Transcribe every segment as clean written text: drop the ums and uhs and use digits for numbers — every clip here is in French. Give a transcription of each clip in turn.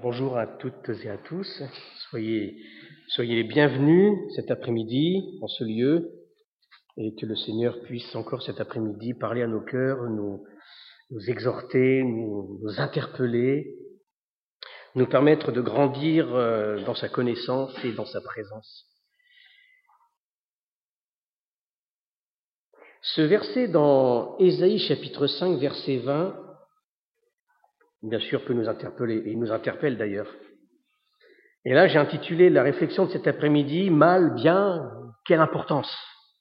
Bonjour à toutes et à tous. Soyez les bienvenus cet après-midi en ce lieu et que le Seigneur puisse encore cet après-midi parler à nos cœurs, nous exhorter, nous interpeller, nous permettre de grandir dans sa connaissance et dans sa présence. Ce verset dans Ésaïe chapitre 5 verset 20, bien sûr, peut nous interpeller, et il nous interpelle d'ailleurs. Et là, j'ai intitulé la réflexion de cet après-midi « Mal, bien, quelle importance ?»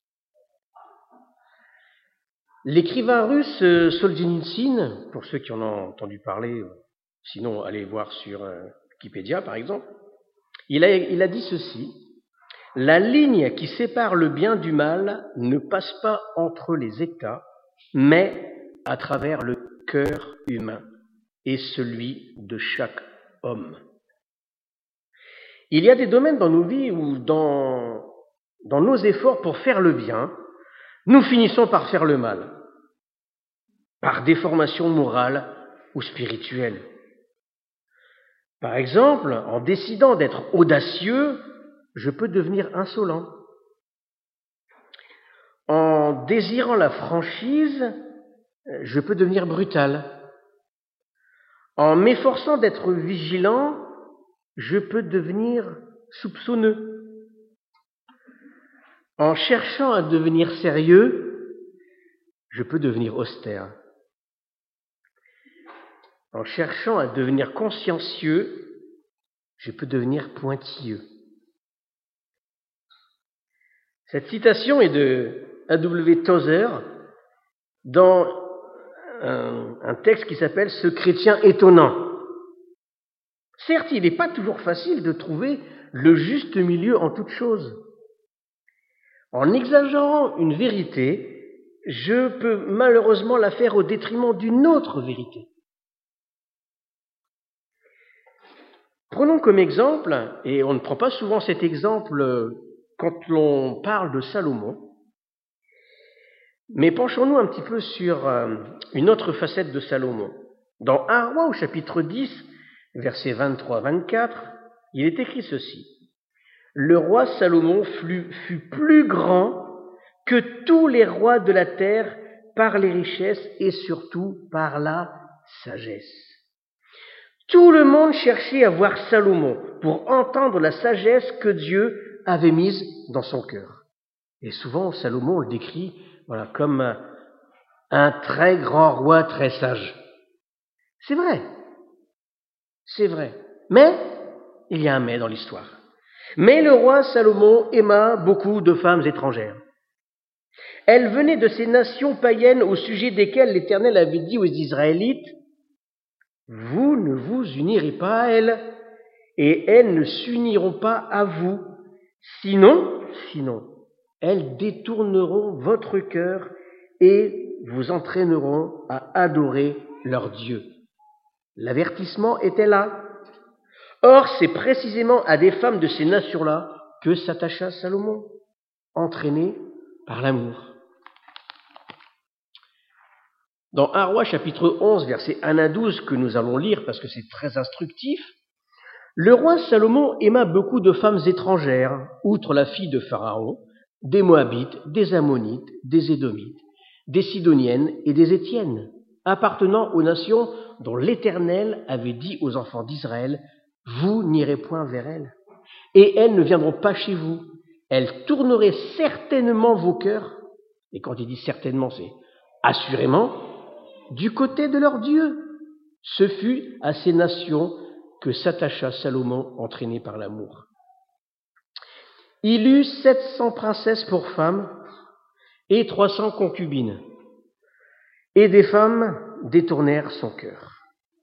L'écrivain russe Solzhenitsyn, pour ceux qui en ont entendu parler, sinon allez voir sur Wikipédia par exemple, il a dit ceci: « La ligne qui sépare le bien du mal ne passe pas entre les États, mais à travers le cœur humain et celui de chaque homme. » Il y a des domaines dans nos vies où, dans nos efforts pour faire le bien, nous finissons par faire le mal, par déformation morale ou spirituelle. Par exemple, en décidant d'être audacieux, je peux devenir insolent. En désirant la franchise, je peux devenir brutal. En m'efforçant d'être vigilant, je peux devenir soupçonneux. En cherchant à devenir sérieux, je peux devenir austère. En cherchant à devenir consciencieux, je peux devenir pointilleux. Cette citation est de A.W. Tozer dans un texte qui s'appelle « Ce chrétien étonnant ». Certes, il n'est pas toujours facile de trouver le juste milieu en toute chose. En exagérant une vérité, je peux malheureusement la faire au détriment d'une autre vérité. Prenons comme exemple, et on ne prend pas souvent cet exemple quand l'on parle de Salomon, mais penchons-nous un petit peu sur une autre facette de Salomon. Dans 1 Roi au chapitre 10, versets 23-24, il est écrit ceci: « Le roi Salomon fut plus grand que tous les rois de la terre par les richesses et surtout par la sagesse. » Tout le monde cherchait à voir Salomon pour entendre la sagesse que Dieu avait mise dans son cœur. Et souvent, Salomon, on le décrit comme un très grand roi très sage. C'est vrai. C'est vrai. Mais, il y a un mais dans l'histoire. Mais le roi Salomon aima beaucoup de femmes étrangères. Elles venaient de ces nations païennes au sujet desquelles l'Éternel avait dit aux Israélites: « Vous ne vous unirez pas à elles, et elles ne s'uniront pas à vous. Sinon, elles détourneront votre cœur et vous entraîneront à adorer leur Dieu. » L'avertissement était là. Or, c'est précisément à des femmes de ces nations-là que s'attacha Salomon, entraîné par l'amour. Dans 1 Roi chapitre 11, versets 1 à 12, que nous allons lire parce que c'est très instructif, le roi Salomon aima beaucoup de femmes étrangères, outre la fille de Pharaon, des Moabites, des Ammonites, des Édomites, des Sidoniennes et des Étiennes, appartenant aux nations dont l'Éternel avait dit aux enfants d'Israël: « Vous n'irez point vers elles, et elles ne viendront pas chez vous. Elles tourneraient certainement vos cœurs. » Et quand il dit certainement, c'est assurément du côté de leur Dieu. Ce fut à ces nations que s'attacha Salomon, entraîné par l'amour. Il eut 700 princesses pour femmes et 300 concubines, et des femmes détournèrent son cœur.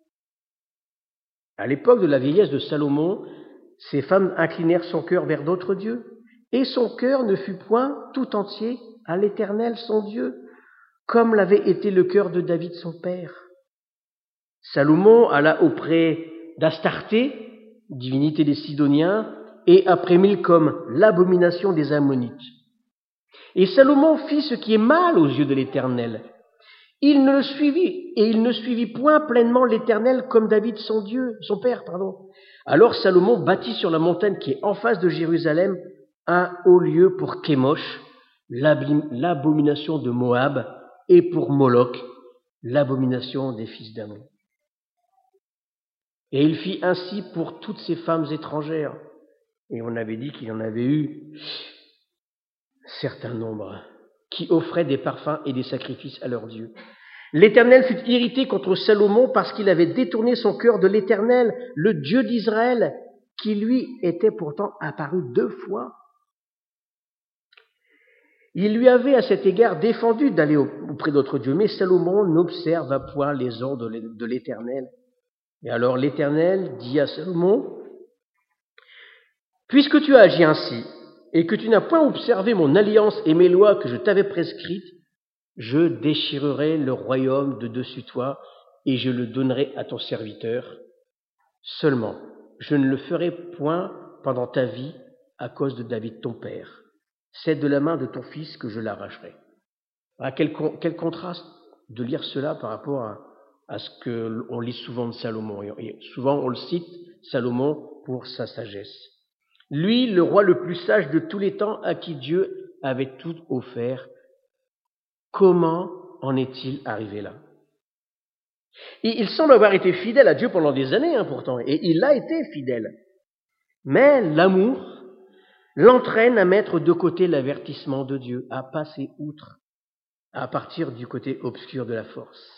À l'époque de la vieillesse de Salomon, ces femmes inclinèrent son cœur vers d'autres dieux, et son cœur ne fut point tout entier à l'Éternel son Dieu, comme l'avait été le cœur de David son père. Salomon alla auprès d'Astarté, divinité des Sidoniens, et après Milcom, l'abomination des Ammonites. Et Salomon fit ce qui est mal aux yeux de l'Éternel. Il ne suivit point pleinement l'Éternel comme David son père. Alors Salomon bâtit sur la montagne qui est en face de Jérusalem un haut lieu pour Kémosh, l'abomination de Moab, et pour Moloch, l'abomination des fils d'Ammon. Et il fit ainsi pour toutes ces femmes étrangères. Et on avait dit qu'il y en avait eu un certain nombre qui offraient des parfums et des sacrifices à leurs dieux. L'Éternel fut irrité contre Salomon parce qu'il avait détourné son cœur de l'Éternel, le Dieu d'Israël, qui lui était pourtant apparu 2 fois. Il lui avait à cet égard défendu d'aller auprès d'autres dieux, mais Salomon n'observa point les ordres de l'Éternel. Et alors l'Éternel dit à Salomon, « Puisque tu as agi ainsi, et que tu n'as point observé mon alliance et mes lois que je t'avais prescrites, je déchirerai le royaume de dessus toi, et je le donnerai à ton serviteur. Seulement, je ne le ferai point pendant ta vie à cause de David ton père. C'est de la main de ton fils que je l'arracherai. » Ah, quel contraste de lire cela par rapport à ce qu'on lit souvent de Salomon. Et souvent on le cite, Salomon, pour sa sagesse. Lui, le roi le plus sage de tous les temps, à qui Dieu avait tout offert. Comment en est-il arrivé là? Et il semble avoir été fidèle à Dieu pendant des années, pourtant, et il a été fidèle. Mais l'amour l'entraîne à mettre de côté l'avertissement de Dieu, à passer outre, à partir du côté obscur de la force.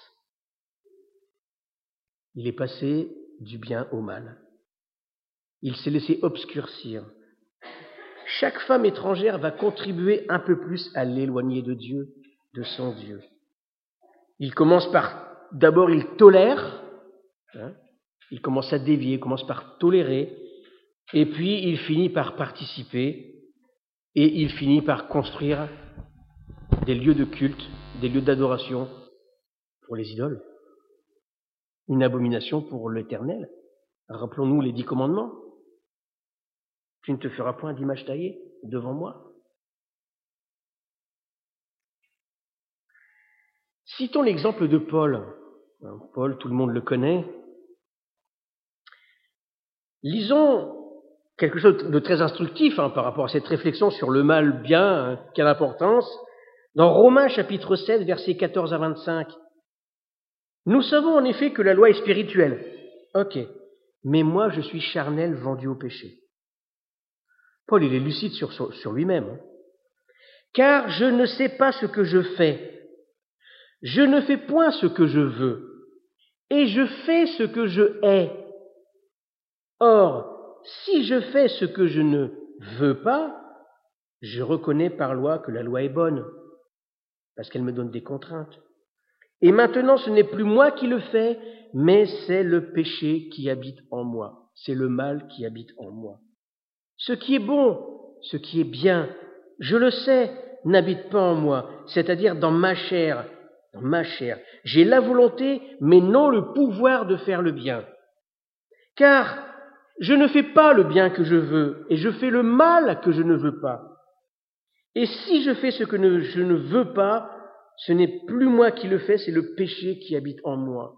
Il est passé du bien au mal. Il s'est laissé obscurcir. Chaque femme étrangère va contribuer un peu plus à l'éloigner de Dieu, de son Dieu. Il commence d'abord il tolère, il commence à dévier, il commence par tolérer, et puis il finit par participer, et il finit par construire des lieux de culte, des lieux d'adoration pour les idoles. Une abomination pour l'Éternel. Rappelons-nous les 10 commandements. Tu ne te feras point d'image taillée devant moi. Citons l'exemple de Paul. Paul, tout le monde le connaît. Lisons quelque chose de très instructif par rapport à cette réflexion sur le mal bien, quelle importance. Dans Romains chapitre 7, versets 14 à 25. Nous savons en effet que la loi est spirituelle. Ok. Mais moi, je suis charnel, vendu au péché. Paul, il est lucide sur lui-même. Car je ne sais pas ce que je fais. Je ne fais point ce que je veux. Et je fais ce que je hais. Or, si je fais ce que je ne veux pas, je reconnais par loi que la loi est bonne, parce qu'elle me donne des contraintes. Et maintenant, ce n'est plus moi qui le fais, mais c'est le péché qui habite en moi. C'est le mal qui habite en moi. Ce qui est bon, ce qui est bien, je le sais, n'habite pas en moi, c'est-à-dire dans ma chair. Dans ma chair. J'ai la volonté, mais non le pouvoir de faire le bien. Car je ne fais pas le bien que je veux, et je fais le mal que je ne veux pas. Et si je fais ce que je ne veux pas, ce n'est plus moi qui le fais, c'est le péché qui habite en moi.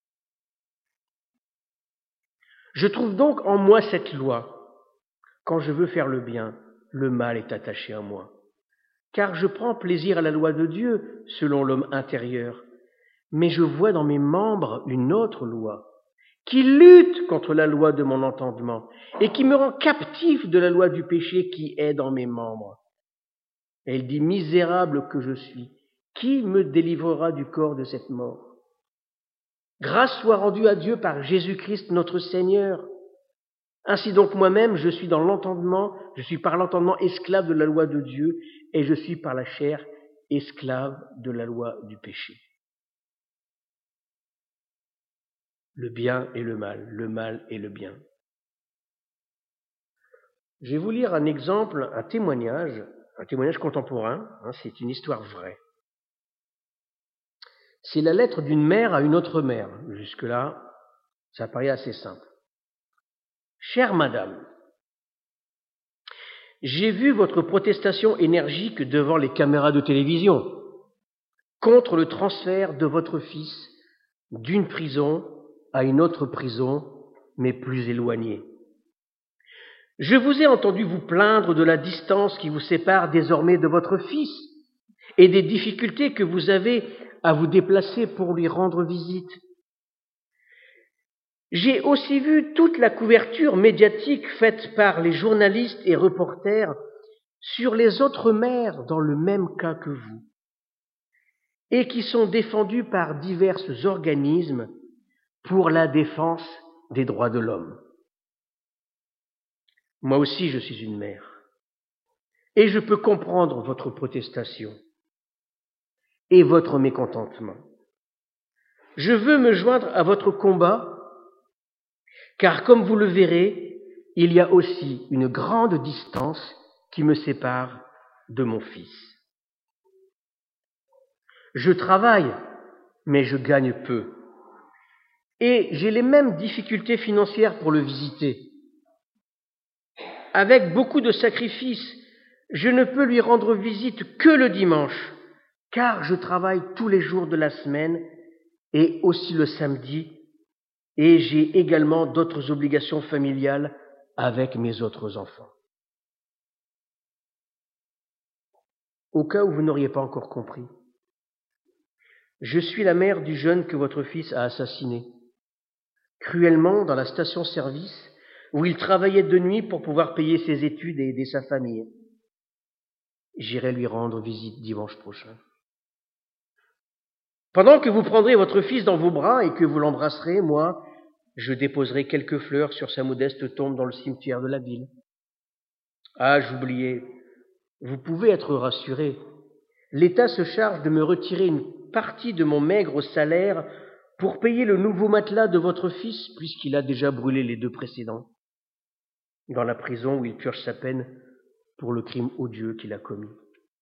Je trouve donc en moi cette loi. Quand je veux faire le bien, le mal est attaché à moi. Car je prends plaisir à la loi de Dieu, selon l'homme intérieur. Mais je vois dans mes membres une autre loi, qui lutte contre la loi de mon entendement, et qui me rend captif de la loi du péché qui est dans mes membres. Elle dit, misérable que je suis, qui me délivrera du corps de cette mort? Grâce soit rendue à Dieu par Jésus-Christ notre Seigneur. Ainsi donc moi-même, je suis par l'entendement esclave de la loi de Dieu, et je suis par la chair esclave de la loi du péché. Le bien et le mal et le bien. Je vais vous lire un exemple, un témoignage contemporain, c'est une histoire vraie. C'est la lettre d'une mère à une autre mère. Jusque-là, ça paraît assez simple. Chère madame, j'ai vu votre protestation énergique devant les caméras de télévision. contre le transfert de votre fils d'une prison à une autre prison, mais plus éloignée. Je vous ai entendu vous plaindre de la distance qui vous sépare désormais de votre fils et des difficultés que vous avez à vous déplacer pour lui rendre visite. J'ai aussi vu toute la couverture médiatique faite par les journalistes et reporters sur les autres mères dans le même cas que vous, et qui sont défendues par divers organismes pour la défense des droits de l'homme. Moi aussi, je suis une mère, et je peux comprendre votre protestation et votre mécontentement. Je veux me joindre à votre combat, car comme vous le verrez, il y a aussi une grande distance qui me sépare de mon fils. Je travaille, mais je gagne peu. Et j'ai les mêmes difficultés financières pour le visiter. Avec beaucoup de sacrifices, je ne peux lui rendre visite que le dimanche, car je travaille tous les jours de la semaine et aussi le samedi, et j'ai également d'autres obligations familiales avec mes autres enfants. Au cas où vous n'auriez pas encore compris, je suis la mère du jeune que votre fils a assassiné, cruellement dans la station-service où il travaillait de nuit pour pouvoir payer ses études et aider sa famille. J'irai lui rendre visite dimanche prochain. Pendant que vous prendrez votre fils dans vos bras et que vous l'embrasserez, moi, je déposerai quelques fleurs sur sa modeste tombe dans le cimetière de la ville. Ah, j'oubliais, vous pouvez être rassurés. L'État se charge de me retirer une partie de mon maigre salaire pour payer le nouveau matelas de votre fils, puisqu'il a déjà brûlé les 2 précédents, dans la prison où il purge sa peine pour le crime odieux qu'il a commis.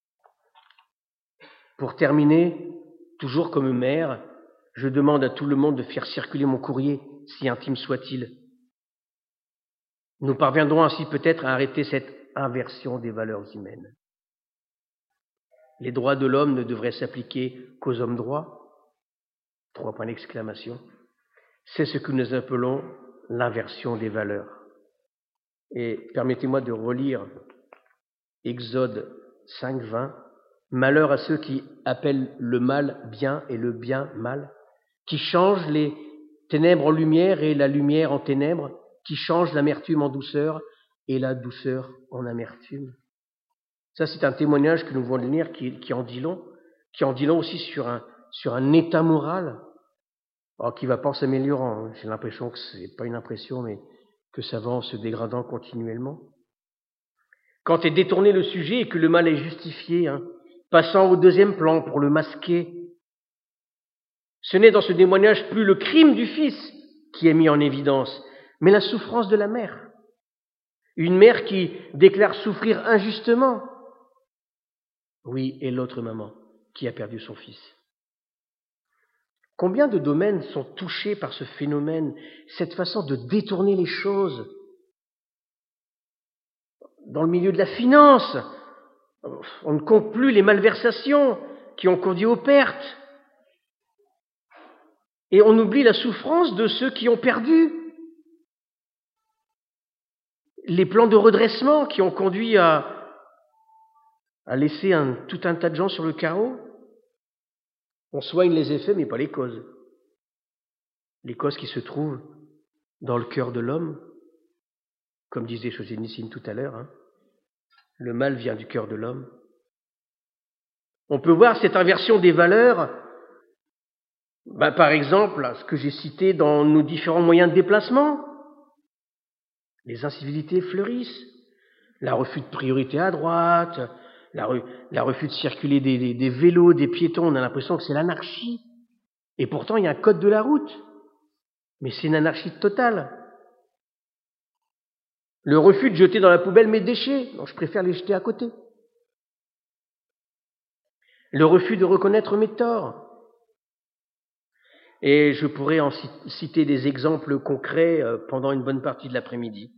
Pour terminer, toujours comme mère, je demande à tout le monde de faire circuler mon courrier, si intime soit-il. Nous parviendrons ainsi peut-être à arrêter cette inversion des valeurs humaines. Les droits de l'homme ne devraient s'appliquer qu'aux hommes droits. 3 points d'exclamation. C'est ce que nous appelons l'inversion des valeurs. Et permettez-moi de relire Exode 5:20. Malheur à ceux qui appellent le mal bien et le bien mal, qui changent les ténèbres en lumière et la lumière en ténèbres, qui changent l'amertume en douceur et la douceur en amertume. Ça, c'est un témoignage que nous venons de lire qui en dit long aussi sur un état moral qui ne va pas en s'améliorant. J'ai l'impression que ce n'est pas une impression, mais que ça va en se dégradant continuellement. Quand est détourné le sujet et que le mal est justifié, passant au 2e plan pour le masquer, ce n'est dans ce témoignage plus le crime du fils qui est mis en évidence, mais la souffrance de la mère. Une mère qui déclare souffrir injustement. Oui, et l'autre maman qui a perdu son fils. Combien de domaines sont touchés par ce phénomène, cette façon de détourner les choses? Dans le milieu de la finance, on ne compte plus les malversations qui ont conduit aux pertes. Et on oublie la souffrance de ceux qui ont perdu. Les plans de redressement qui ont conduit à laisser tout un tas de gens sur le carreau. On soigne les effets, mais pas les causes. Les causes qui se trouvent dans le cœur de l'homme, comme disait Solzhenitsyn tout à l'heure. Le mal vient du cœur de l'homme. On peut voir cette inversion des valeurs, par exemple, ce que j'ai cité dans nos différents moyens de déplacement. Les incivilités fleurissent. La refus de priorité à droite, la refus de circuler des vélos, des piétons, on a l'impression que c'est l'anarchie. Et pourtant, il y a un code de la route. Mais c'est une anarchie totale. Le refus de jeter dans la poubelle mes déchets, non, je préfère les jeter à côté. Le refus de reconnaître mes torts. Et je pourrais en citer des exemples concrets pendant une bonne partie de l'après-midi.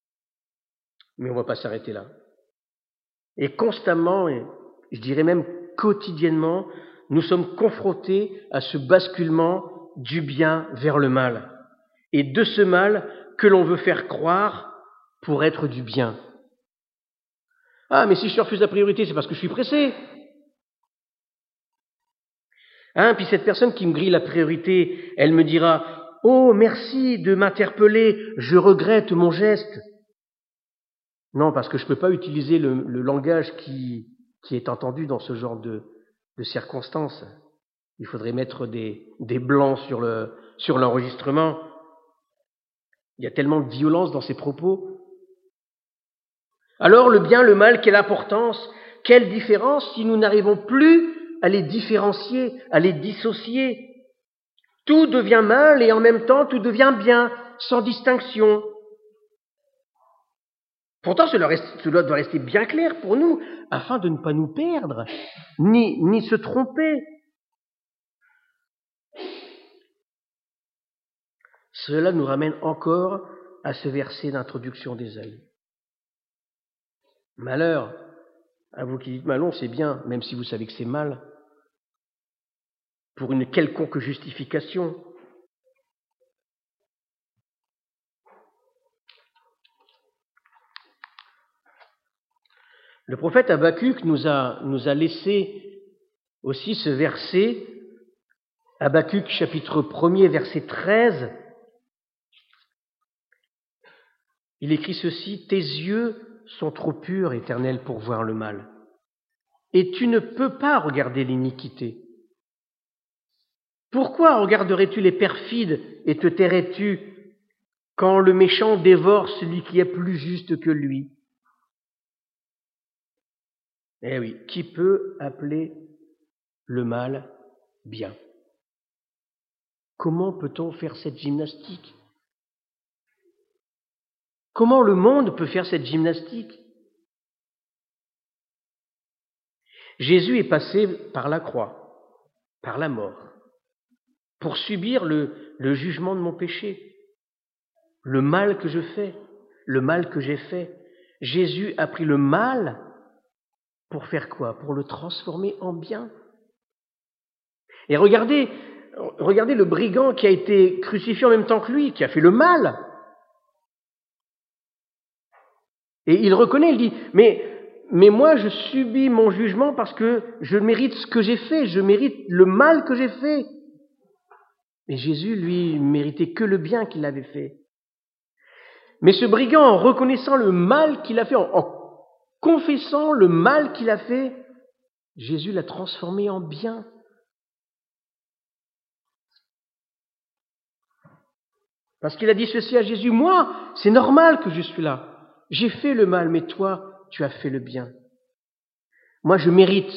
Mais on ne va pas s'arrêter là. Et constamment, et je dirais même quotidiennement, nous sommes confrontés à ce basculement du bien vers le mal, et de ce mal que l'on veut faire croire pour être du bien. Ah, mais si je refuse la priorité, c'est parce que je suis pressé. Puis cette personne qui me grille la priorité, elle me dira « Oh, merci de m'interpeller, je regrette mon geste. » Non, parce que je ne peux pas utiliser le langage qui est entendu dans ce genre de circonstances. Il faudrait mettre des blancs sur l'enregistrement. Il y a tellement de violence dans ces propos. Alors le bien, le mal, quelle importance, quelle différence si nous n'arrivons plus à les différencier, à les dissocier. Tout devient mal et en même temps tout devient bien, sans distinction. Pourtant, cela doit rester bien clair pour nous, afin de ne pas nous perdre, ni se tromper. Cela nous ramène encore à ce verset d'introduction d'Ésaïe. Malheur, à vous qui dites Malon, c'est bien, même si vous savez que c'est mal, pour une quelconque justification. Le prophète Habakkuk nous a laissé aussi ce verset, Habakkuk chapitre 1er, verset 13. Il écrit ceci, « Tes yeux sont trop purs, Éternel, pour voir le mal, et tu ne peux pas regarder l'iniquité. Pourquoi regarderais-tu les perfides et te tairais-tu quand le méchant dévore celui qui est plus juste que lui ?» Eh oui, qui peut appeler le mal bien? Comment peut-on faire cette gymnastique? Comment le monde peut faire cette gymnastique? Jésus est passé par la croix, par la mort, pour subir le jugement de mon péché, le mal que je fais, le mal que j'ai fait. Jésus a pris le mal pour faire quoi? Pour le transformer en bien. Et regardez le brigand qui a été crucifié en même temps que lui, qui a fait le mal. Et il reconnaît, il dit, mais moi je subis mon jugement parce que je mérite ce que j'ai fait, je mérite le mal que j'ai fait. Et Jésus, lui, méritait que le bien qu'il avait fait. Mais ce brigand, en reconnaissant le mal qu'il a fait, en confessant le mal qu'il a fait, Jésus l'a transformé en bien. Parce qu'il a dit ceci à Jésus, moi, c'est normal que je suis là. J'ai fait le mal, mais toi, tu as fait le bien. Moi, je mérite.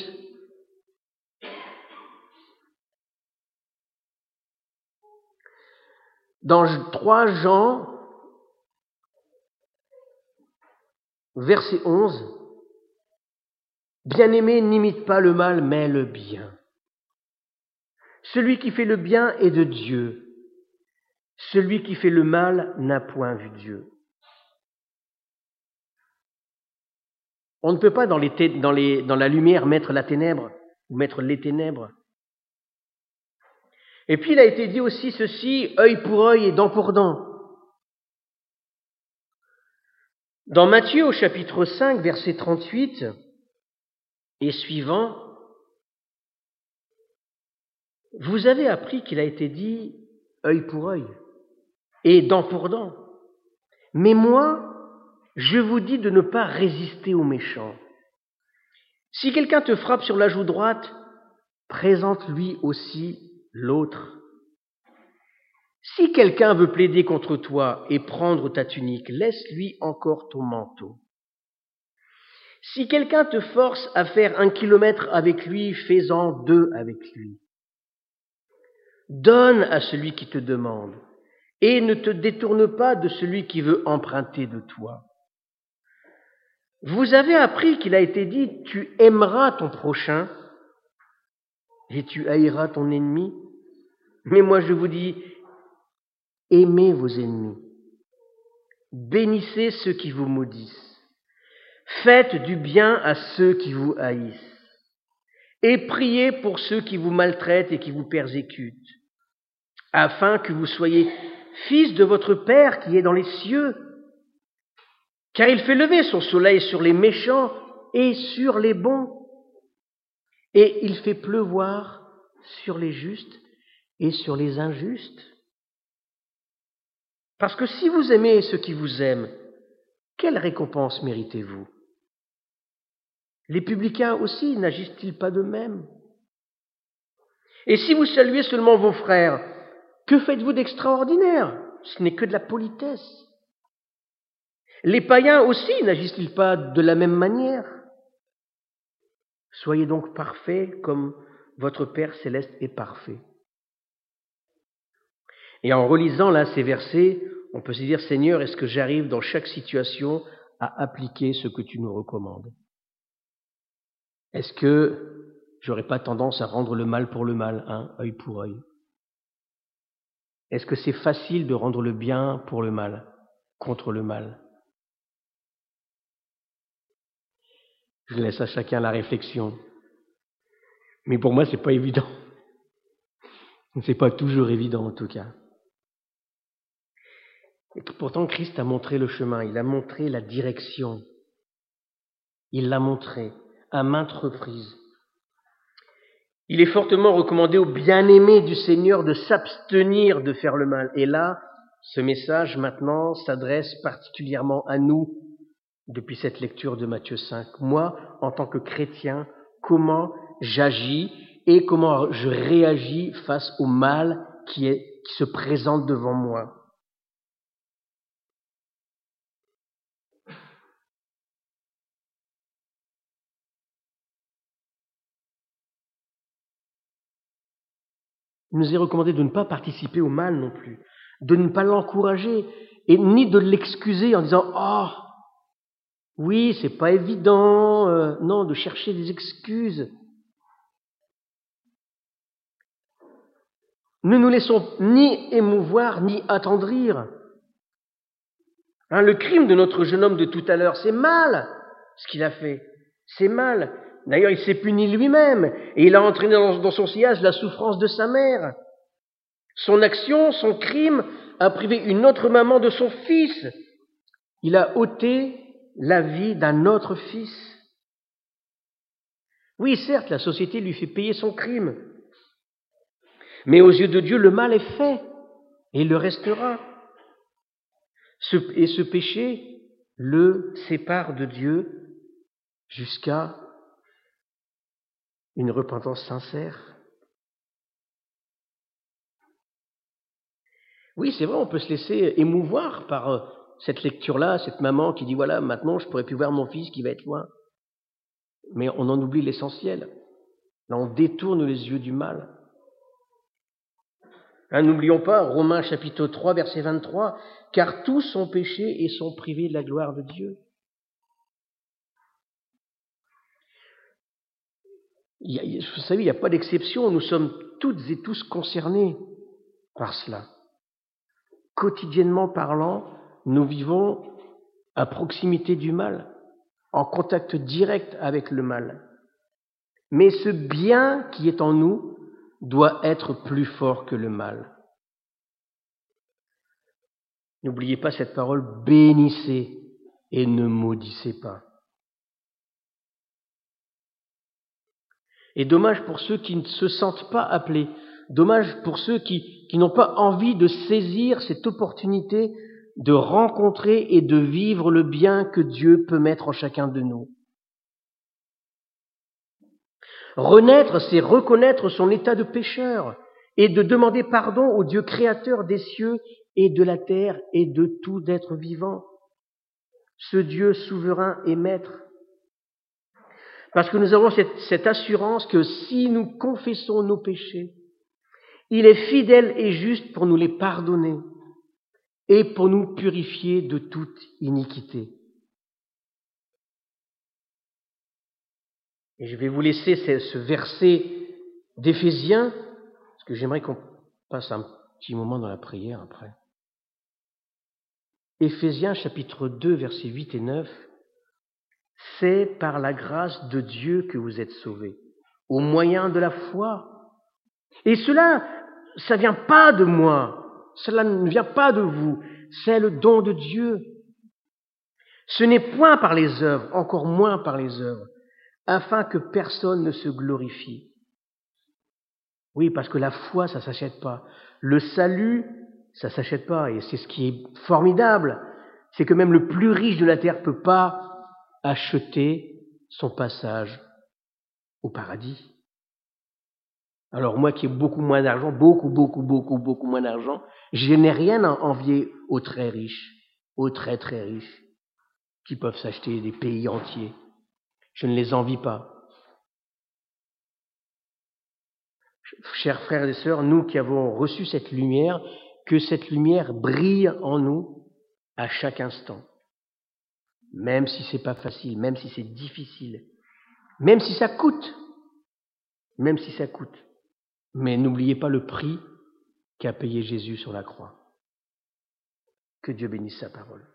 Dans 3 Jean, verset 11, « Bien-aimé, n'imite pas le mal, mais le bien. Celui qui fait le bien est de Dieu. Celui qui fait le mal n'a point vu Dieu. » On ne peut pas dans la lumière mettre la ténèbre ou mettre les ténèbres. Et puis il a été dit aussi ceci, œil pour œil et dent pour dent. Dans Matthieu au chapitre 5, verset 38 et suivant, vous avez appris qu'il a été dit œil pour œil et dent pour dent. Mais moi, je vous dis de ne pas résister aux méchants. Si quelqu'un te frappe sur la joue droite, présente-lui aussi l'autre. Si quelqu'un veut plaider contre toi et prendre ta tunique, laisse-lui encore ton manteau. Si quelqu'un te force à faire 1 kilomètre avec lui, fais-en 2 avec lui. Donne à celui qui te demande et ne te détourne pas de celui qui veut emprunter de toi. Vous avez appris qu'il a été dit, tu aimeras ton prochain et tu haïras ton ennemi. Mais moi je vous dis, aimez vos ennemis, bénissez ceux qui vous maudissent, faites du bien à ceux qui vous haïssent, et priez pour ceux qui vous maltraitent et qui vous persécutent, afin que vous soyez fils de votre Père qui est dans les cieux, car il fait lever son soleil sur les méchants et sur les bons, et il fait pleuvoir sur les justes et sur les injustes. Parce que si vous aimez ceux qui vous aiment, quelle récompense méritez-vous? Les publicains aussi n'agissent-ils pas de même? Et si vous saluez seulement vos frères, que faites-vous d'extraordinaire? Ce n'est que de la politesse. Les païens aussi n'agissent-ils pas de la même manière? Soyez donc parfaits comme votre Père céleste est parfait. Et en relisant là ces versets, on peut se dire, Seigneur, est-ce que j'arrive dans chaque situation à appliquer ce que tu nous recommandes? Est-ce que j'aurais pas tendance à rendre le mal pour le mal, œil pour œil? Est-ce que c'est facile de rendre le bien pour le mal, contre le mal? Je laisse à chacun la réflexion. Mais pour moi, c'est pas évident. C'est pas toujours évident, en tout cas. Et pourtant, Christ a montré le chemin, il a montré la direction. Il l'a montré à maintes reprises. Il est fortement recommandé aux bien-aimés du Seigneur de s'abstenir de faire le mal. Et là, ce message maintenant s'adresse particulièrement à nous depuis cette lecture de Matthieu 5. Moi, en tant que chrétien, comment j'agis et comment je réagis face au mal qui se présente devant moi. Il nous est recommandé de ne pas participer au mal non plus, de ne pas l'encourager et ni de l'excuser en disant « Oh, oui, c'est pas évident », non, de chercher des excuses. Ne nous laissons ni émouvoir ni attendrir. Le crime de notre jeune homme de tout à l'heure, c'est mal ce qu'il a fait, c'est mal. D'ailleurs, il s'est puni lui-même et il a entraîné dans son sillage la souffrance de sa mère. Son action, son crime, a privé une autre maman de son fils. Il a ôté la vie d'un autre fils. Oui, certes, la société lui fait payer son crime. Mais aux yeux de Dieu, le mal est fait et il le restera. Et ce péché le sépare de Dieu jusqu'à une repentance sincère. Oui, c'est vrai, on peut se laisser émouvoir par cette lecture-là, cette maman qui dit, voilà, maintenant je ne pourrai plus voir mon fils qui va être loin. Mais on en oublie l'essentiel. Là, on détourne les yeux du mal. N'oublions pas, Romains chapitre 3, verset 23, « Car tous ont péché et sont privés de la gloire de Dieu. » Vous savez, il n'y a pas d'exception, nous sommes toutes et tous concernés par cela. Quotidiennement parlant, nous vivons à proximité du mal, en contact direct avec le mal. Mais ce bien qui est en nous doit être plus fort que le mal. N'oubliez pas cette parole, bénissez et ne maudissez pas. Et dommage pour ceux qui ne se sentent pas appelés, dommage pour ceux qui n'ont pas envie de saisir cette opportunité de rencontrer et de vivre le bien que Dieu peut mettre en chacun de nous. Renaître, c'est reconnaître son état de pécheur et de demander pardon au Dieu créateur des cieux et de la terre et de tout être vivant. Ce Dieu souverain et maître. Parce que nous avons cette assurance que si nous confessons nos péchés, il est fidèle et juste pour nous les pardonner et pour nous purifier de toute iniquité. Et je vais vous laisser ce verset d'Éphésiens, parce que j'aimerais qu'on passe un petit moment dans la prière après. Éphésiens chapitre 2, versets 8 et 9. « C'est par la grâce de Dieu que vous êtes sauvés, au moyen de la foi. Et cela, ça vient pas de moi, cela ne vient pas de vous, c'est le don de Dieu. Ce n'est point par les œuvres, encore moins par les œuvres, afin que personne ne se glorifie. Oui, parce que la foi, ça s'achète pas. Le salut, ça s'achète pas. Et c'est ce qui est formidable, c'est que même le plus riche de la terre peut pas acheter son passage au paradis. Alors moi qui ai beaucoup moins d'argent, beaucoup moins d'argent, je n'ai rien à envier aux très riches, aux très riches, qui peuvent s'acheter des pays entiers. Je ne les envie pas. Chers frères et sœurs, nous qui avons reçu cette lumière, que cette lumière brille en nous à chaque instant. Même si c'est pas facile, même si c'est difficile, même si ça coûte. Mais n'oubliez pas le prix qu'a payé Jésus sur la croix. Que Dieu bénisse sa parole.